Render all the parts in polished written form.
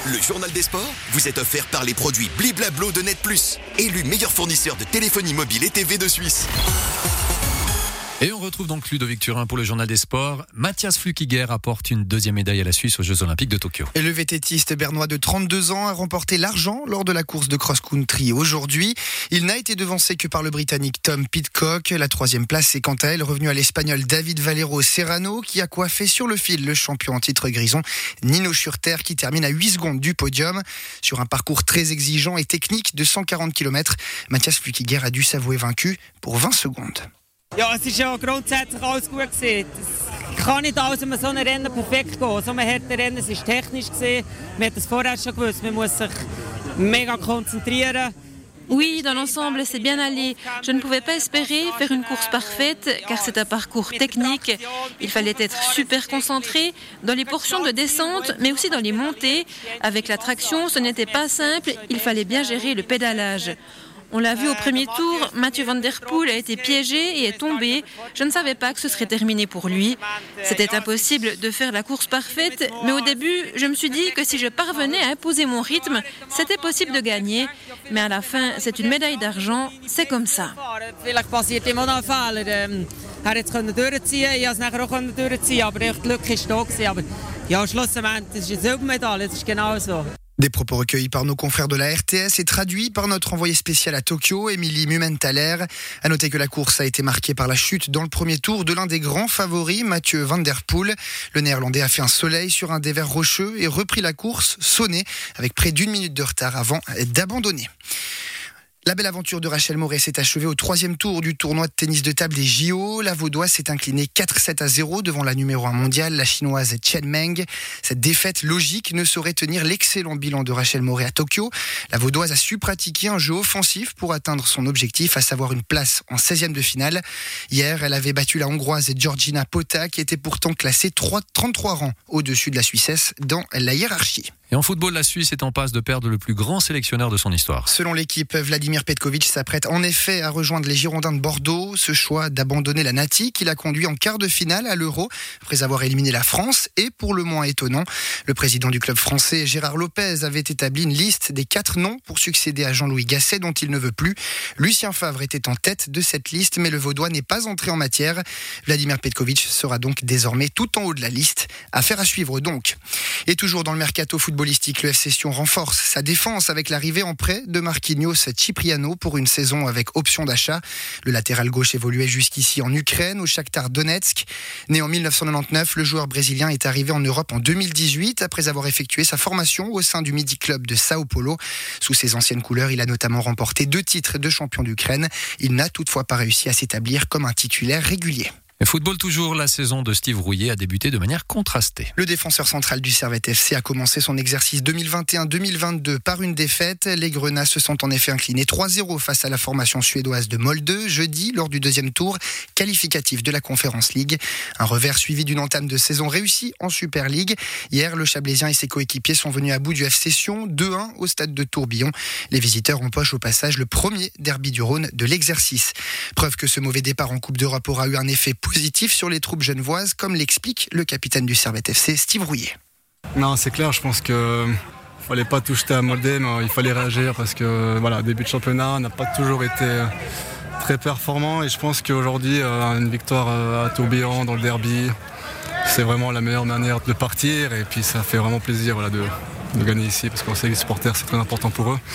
Le journal des sports vous est offert par les produits Bliblablo de Net+, élu meilleur fournisseur de téléphonie mobile et TV de Suisse. Et on retrouve donc Ludovic Turin pour le journal des sports. Mathias Flückiger apporte une deuxième médaille à la Suisse aux Jeux Olympiques de Tokyo. Et le VTTiste bernois de 32 ans a remporté l'argent lors de la course de cross-country aujourd'hui. Il n'a été devancé que par le Britannique Tom Pidcock. La troisième place est quant à elle revenue à l'Espagnol David Valero Serrano qui a coiffé sur le fil le champion en titre grison Nino Schurter qui termine à 8 secondes du podium. Sur un parcours très exigeant et technique de 140 km, Mathias Flückiger a dû s'avouer vaincu pour 20 secondes. Ja, es ist ja grundsätzlich alles gut gewesen. Es kann nicht alles in so einem Rennen perfekt gehen. So ein hartes Rennen, es ist technisch gewesen. Man hat es vorher schon gewusst. Man muss sich mega konzentrieren. Oui, dans l'ensemble, c'est bien allé. Je ne pouvais pas espérer faire une course parfaite, car c'est un parcours technique. Il fallait être super concentré dans les portions de descente, mais aussi dans les montées. Avec la traction, ce n'était pas simple. Il fallait bien gérer le pédalage. On l'a vu au premier tour, Mathieu Van Der Poel a été piégé et est tombé. Je ne savais pas que ce serait terminé pour lui. C'était impossible de faire la course parfaite, mais au début, je me suis dit que si je parvenais à imposer mon rythme, c'était possible de gagner. Mais à la fin, c'est une médaille d'argent, c'est comme ça. Vielleicht passiert immer noch ein Fehler. Er hat es durchziehen, ich konnte es nachher auch durchziehen, aber das Glück war da. Aber ja, schlussendlich, das ist eine Silbermedaille, das ist genau so. Des propos recueillis par nos confrères de la RTS et traduits par notre envoyé spécial à Tokyo, Émilie Mumenthaler. À noter que la course a été marquée par la chute dans le premier tour de l'un des grands favoris, Mathieu Van Der Poel. Le Néerlandais a fait un soleil sur un dévers rocheux et repris la course, sonné, avec près d'1 minute de retard avant d'abandonner. La belle aventure de Rachel Morey s'est achevée au 3e tour du tournoi de tennis de table des JO. La Vaudoise s'est inclinée 4-7-0 devant la numéro 1 mondiale, la chinoise Chen Meng. Cette défaite logique ne saurait tenir l'excellent bilan de Rachel Morey à Tokyo. La Vaudoise a su pratiquer un jeu offensif pour atteindre son objectif, à savoir une place en 16e de finale. Hier, elle avait battu la Hongroise Georgina Pota, qui était pourtant classée 33 rangs au-dessus de la Suissesse dans la hiérarchie. Et en football, la Suisse est en passe de perdre le plus grand sélectionneur de son histoire. Selon l'équipe, Vladimir Petkovic s'apprête en effet à rejoindre les Girondins de Bordeaux. Ce choix d'abandonner la Nati qui l'a conduit en quart de finale à l'Euro après avoir éliminé la France est pour le moins étonnant. Le président du club français, Gérard Lopez, avait établi une liste des 4 noms pour succéder à Jean-Louis Gasset dont il ne veut plus. Lucien Favre était en tête de cette liste, mais le Vaudois n'est pas entré en matière. Vladimir Petkovic sera donc désormais tout en haut de la liste. Affaire à suivre donc. Et toujours dans le mercato footballistique, le FC Sion renforce sa défense avec l'arrivée en prêt de Marquinhos Cipriano pour une saison avec option d'achat. Le latéral gauche évoluait jusqu'ici en Ukraine, au Shakhtar Donetsk. Né en 1999, le joueur brésilien est arrivé en Europe en 2018 après avoir effectué sa formation au sein du Midi Club de Sao Paulo. Sous ses anciennes couleurs, il a notamment remporté 2 titres de champion d'Ukraine. Il n'a toutefois pas réussi à s'établir comme un titulaire régulier. Et football toujours, la saison de Steve Rouillet a débuté de manière contrastée. Le défenseur central du Servette FC a commencé son exercice 2021-2022 par une défaite. Les Grenats se sont en effet inclinés 3-0 face à la formation suédoise de Molde jeudi lors du 2e tour qualificatif de la Conference League. Un revers suivi d'une entame de saison réussie en Super League. Hier, le Chablaisien et ses coéquipiers sont venus à bout du FC Sion 2-1 au stade de Tourbillon. Les visiteurs empochent au passage le premier derby du Rhône de l'exercice. Preuve que ce mauvais départ en Coupe d'Europe aura eu un effet positif sur les troupes genevoises, comme l'explique le capitaine du Servette FC, Steve Rouillet. Non, c'est clair, je pense qu'il ne fallait pas tout jeter à Molde, mais il fallait réagir parce que voilà, début de championnat, on n'a pas toujours été très performant et je pense qu'aujourd'hui, une victoire à Tourbillon dans le derby, c'est vraiment la meilleure manière de partir et puis ça fait vraiment plaisir voilà, de gagner ici parce qu'on sait que les supporters, c'est très important pour eux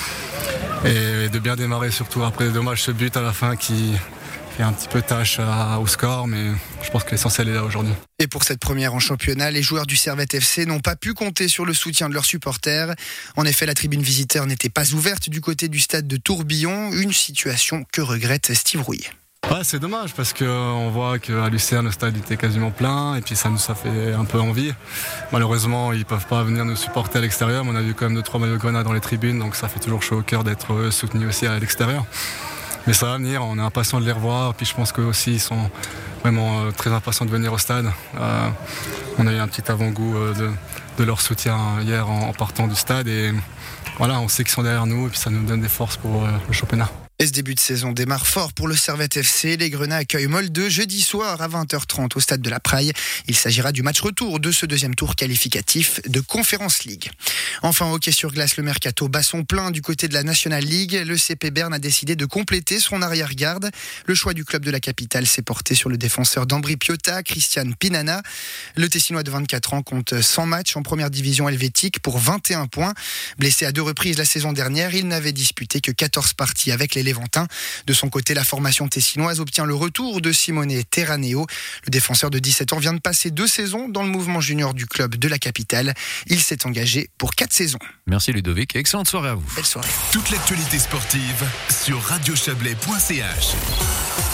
et de bien démarrer surtout après. Dommage ce but à la fin qui fait un petit peu tâche au score, mais je pense que l'essentiel est là aujourd'hui. Et pour cette première en championnat, les joueurs du Servette FC n'ont pas pu compter sur le soutien de leurs supporters. En effet, la tribune visiteur n'était pas ouverte du côté du stade de Tourbillon, une situation que regrette Steve Rouillet. Ouais, c'est dommage parce qu'on voit qu'à Lucerne, le stade était quasiment plein et puis ça fait un peu envie. Malheureusement, ils ne peuvent pas venir nous supporter à l'extérieur, mais on a vu quand même 2-3 maillots de Grenade dans les tribunes, donc ça fait toujours chaud au cœur d'être soutenus aussi à l'extérieur. Mais ça va venir, on est impatient de les revoir. Puis je pense qu'eux aussi, ils sont vraiment très impatients de venir au stade. On a eu un petit avant-goût de leur soutien hier en partant du stade. Et voilà, on sait qu'ils sont derrière nous et puis ça nous donne des forces pour le championnat. Et ce début de saison démarre fort pour le Servette FC. Les Grenats accueillent Molde jeudi soir à 20h30 au stade de la Praille. Il s'agira du match retour de ce deuxième tour qualificatif de Conference League. Enfin, hockey sur glace, le mercato bat son plein du côté de la National League. Le CP Berne a décidé de compléter son arrière-garde. Le choix du club de la capitale s'est porté sur le défenseur d'Ambri Piotta, Christian Pinana. Le Tessinois de 24 ans compte 100 matchs en première division helvétique pour 21 points. Blessé à 2 reprises la saison dernière, il n'avait disputé que 14 parties avec les Léventins. De son côté, la formation tessinoise obtient le retour de Simone Terraneo. Le défenseur de 17 ans vient de passer 2 saisons dans le mouvement junior du club de la capitale. Il s'est engagé pour 4 saisons. Merci Ludovic et excellente soirée à vous. Belle soirée. Toute l'actualité sportive sur radiochablais.ch.